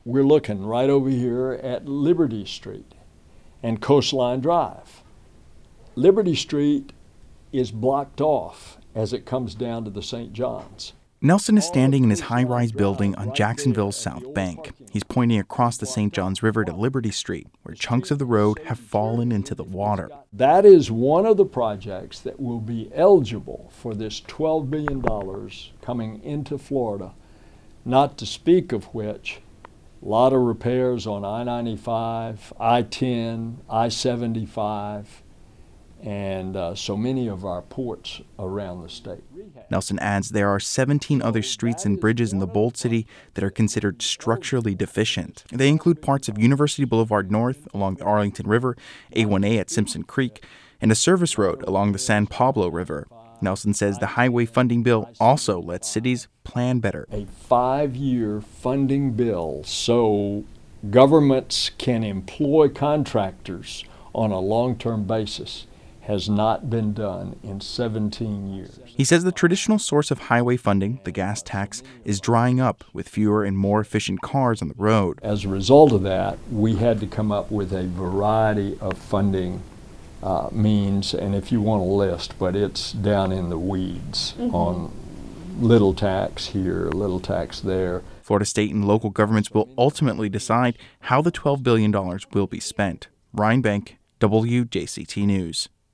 We're looking right over here at Liberty Street and Coastline Drive. Liberty Street is blocked off as it comes down to the St. John's. Nelson is standing in his high-rise building on Jacksonville's South Bank. He's pointing across the St. Johns River to Liberty Street, where chunks of the road have fallen into the water. That is one of the projects that will be eligible for this $12 billion coming into Florida, not to speak of which a lot of repairs on I-95, I-10, I-75, and so many of our ports around the state. Nelson adds there are 17 other streets and bridges in the Bold City that are considered structurally deficient. They include parts of University Boulevard North along the Arlington River, A1A at Simpson Creek, and a service road along the San Pablo River. Nelson says the highway funding bill also lets cities plan better. A 5-year funding bill so governments can employ contractors on a long-term basis has not been done in 17 years. He says the traditional source of highway funding, the gas tax, is drying up with fewer and more efficient cars on the road. As a result of that, we had to come up with a variety of funding means, and if you want a list, but it's down in the weeds on little tax here, little tax there. Florida state and local governments will ultimately decide how the $12 billion will be spent. Ryan Bank, WJCT News.